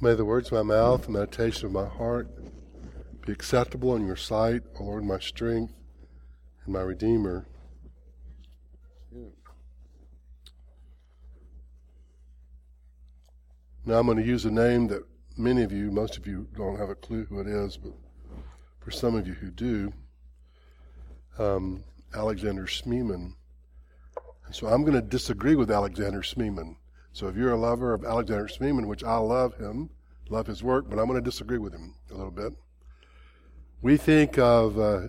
May the words of my mouth and meditation of my heart be acceptable in your sight, O Lord, my strength and my Redeemer. Now I'm going to use a name that many of you, most of you don't have a clue who it is, but for some of you who do, Alexander Schmemann. And so I'm going to disagree with Alexander Schmemann. So if you're a lover of Alexander Schmemann, which I love him, love his work, but I'm going to disagree with him a little bit. We think that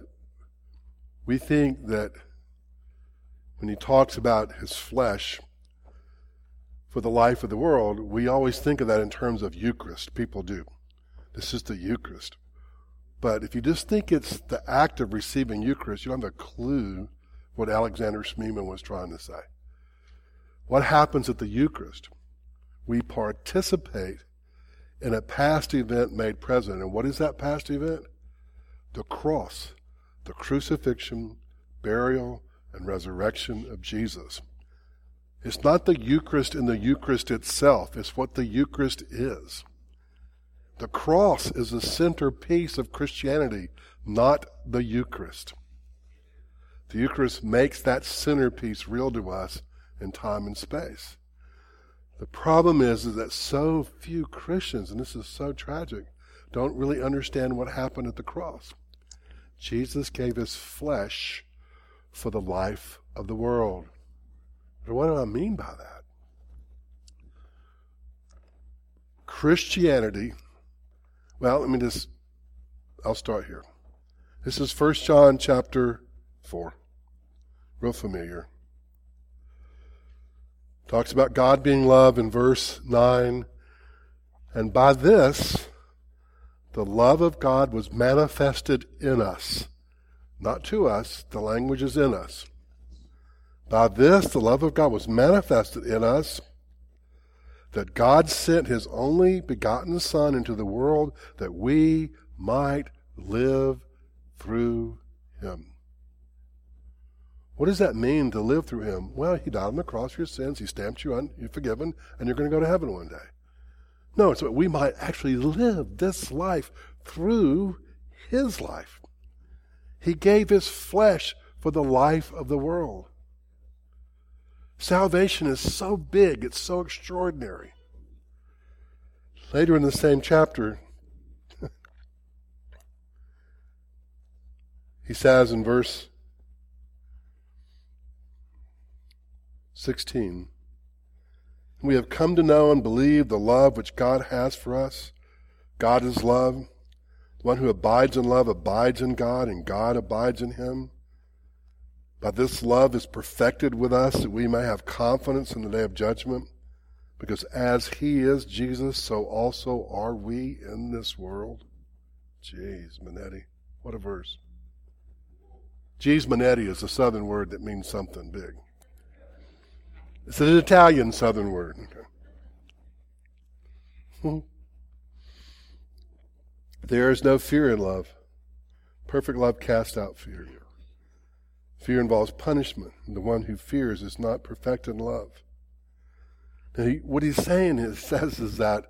when he talks about his flesh for the life of the world, we always think of that in terms of Eucharist. People do. This is the Eucharist. But if you just think it's the act of receiving Eucharist, you don't have a clue what Alexander Schmemann was trying to say. What happens at the Eucharist? We participate in a past event made present. And what is that past event? The cross, the crucifixion, burial, and resurrection of Jesus. It's not the Eucharist in the Eucharist itself. It's what the Eucharist is. The cross is the centerpiece of Christianity, not the Eucharist. The Eucharist makes that centerpiece real to us in time and space. The problem is that so few Christians, and this is so tragic, don't really understand what happened at the cross. Jesus gave his flesh for the life of the world. But what do I mean by that? Christianity, well, I'll start here. This is 1 John chapter 4. Real familiar. Talks about God being love in verse 9. And by this, the love of God was manifested in us. Not to us, the language is in us. By this, the love of God was manifested in us, that God sent his only begotten Son into the world that we might live through him. What does that mean, to live through him? Well, he died on the cross for your sins, he stamped you on, you're forgiven, and you're going to go to heaven one day. No, it's that we might actually live this life through his life. He gave his flesh for the life of the world. Salvation is so big, it's so extraordinary. Later in the same chapter, he says in verse 16, we have come to know and believe the love which God has for us. God is love. The one who abides in love abides in God, and God abides in him. By this love is perfected with us, that we may have confidence in the day of judgment. Because as he is, Jesus, so also are we in this world. Jeez, Manetti. What a verse. Jeez, Manetti is a southern word that means something big. It's an Italian southern word. Okay. There is no fear in love. Perfect love casts out fear. Fear involves punishment, and the one who fears is not perfected in love. And what he's saying is that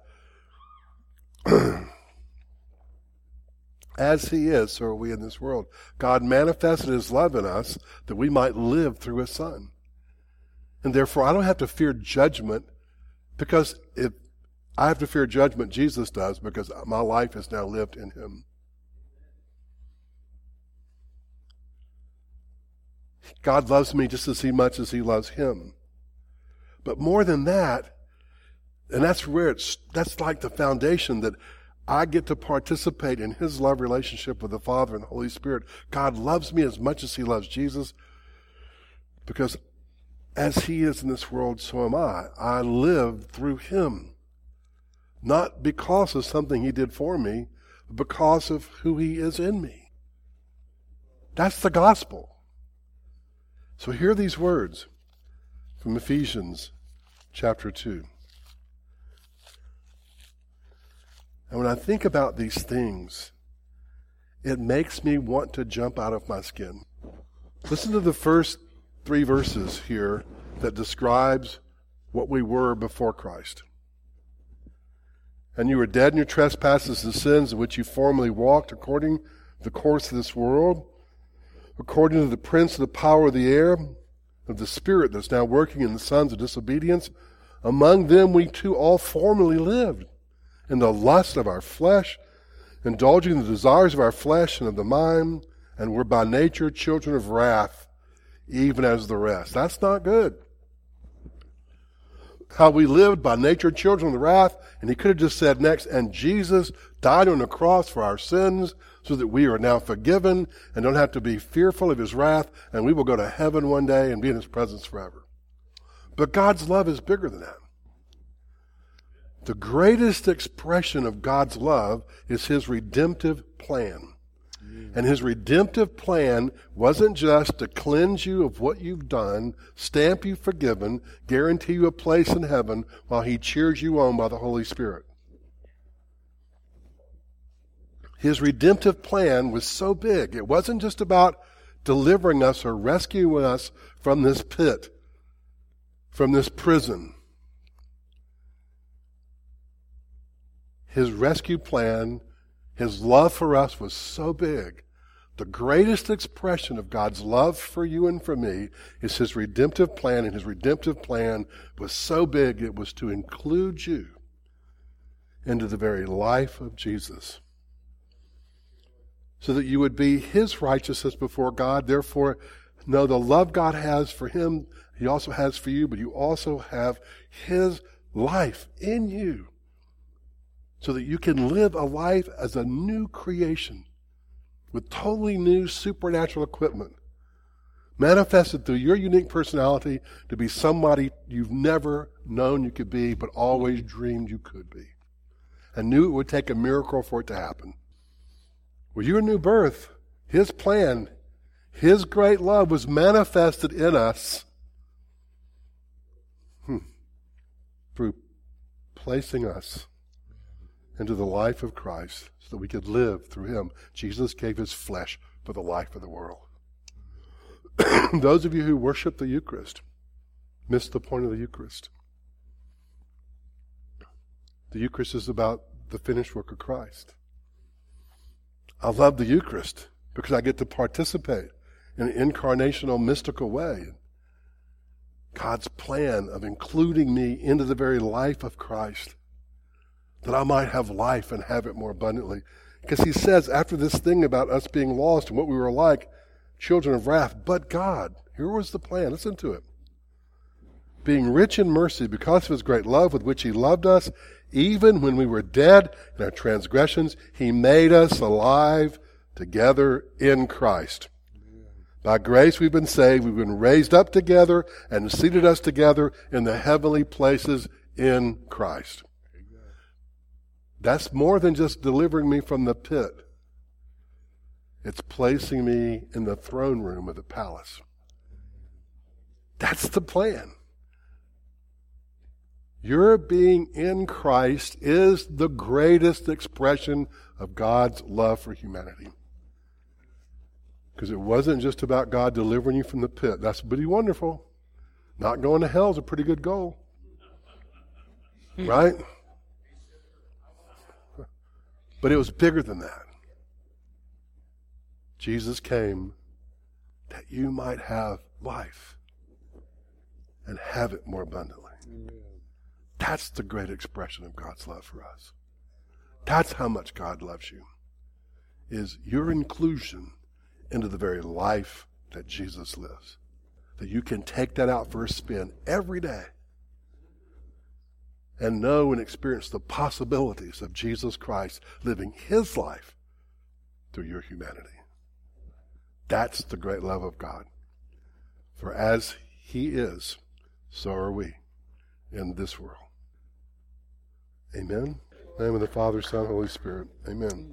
as he is, so are we in this world. God manifested his love in us that we might live through his Son. And therefore, I don't have to fear judgment, because if I have to fear judgment, Jesus does, because my life is now lived in him. God loves me just as much as he loves him. But more than that, and that's like the foundation, that I get to participate in his love relationship with the Father and the Holy Spirit. God loves me as much as he loves Jesus, because as he is in this world, so am I. I live through him. Not because of something he did for me, but because of who he is in me. That's the gospel. So hear these words from Ephesians chapter 2. And when I think about these things, it makes me want to jump out of my skin. Listen to the first 3 verses here that describes what we were before Christ. And you were dead in your trespasses and sins in which you formerly walked according to the course of this world, according to the prince of the power of the air, of the spirit that's now working in the sons of disobedience. Among them we too all formerly lived in the lust of our flesh, indulging the desires of our flesh and of the mind, and were by nature children of wrath, even as the rest. That's not good. How we lived by nature children of the wrath, and he could have just said next, and Jesus died on the cross for our sins so that we are now forgiven and don't have to be fearful of his wrath, and we will go to heaven one day and be in his presence forever. But God's love is bigger than that. The greatest expression of God's love is his redemptive plan. And his redemptive plan wasn't just to cleanse you of what you've done, stamp you forgiven, guarantee you a place in heaven while he cheers you on by the Holy Spirit. His redemptive plan was so big. It wasn't just about delivering us or rescuing us from this pit, from this prison. His rescue plan, his love for us was so big. The greatest expression of God's love for you and for me is his redemptive plan, and his redemptive plan was so big it was to include you into the very life of Jesus, so that you would be his righteousness before God. Therefore, know the love God has for him, he also has for you, but you also have his life in you, so that you can live a life as a new creation with totally new supernatural equipment, manifested through your unique personality to be somebody you've never known you could be, but always dreamed you could be, and knew it would take a miracle for it to happen. Well, your new birth, his plan, his great love was manifested in us through placing us into the life of Christ so that we could live through him. Jesus gave his flesh for the life of the world. Those of you who worship the Eucharist miss the point of the Eucharist. The Eucharist is about the finished work of Christ. I love the Eucharist because I get to participate in an incarnational, mystical way. God's plan of including me into the very life of Christ, that I might have life and have it more abundantly. Because he says after this thing about us being lost and what we were like, children of wrath, but God, here was the plan, listen to it. Being rich in mercy because of his great love with which he loved us, even when we were dead in our transgressions, he made us alive together in Christ. By grace we've been saved, we've been raised up together and seated us together in the heavenly places in Christ. That's more than just delivering me from the pit. It's placing me in the throne room of the palace. That's the plan. Your being in Christ is the greatest expression of God's love for humanity. Because it wasn't just about God delivering you from the pit. That's pretty wonderful. Not going to hell is a pretty good goal. Right? But it was bigger than that. Jesus came that you might have life and have it more abundantly. That's the great expression of God's love for us. That's how much God loves you, is your inclusion into the very life that Jesus lives. That you can take that out for a spin every day and know and experience the possibilities of Jesus Christ living his life through your humanity. That's the great love of God. For as he is, so are we in this world. Amen. In the name of the Father, Son, Holy Spirit. Amen.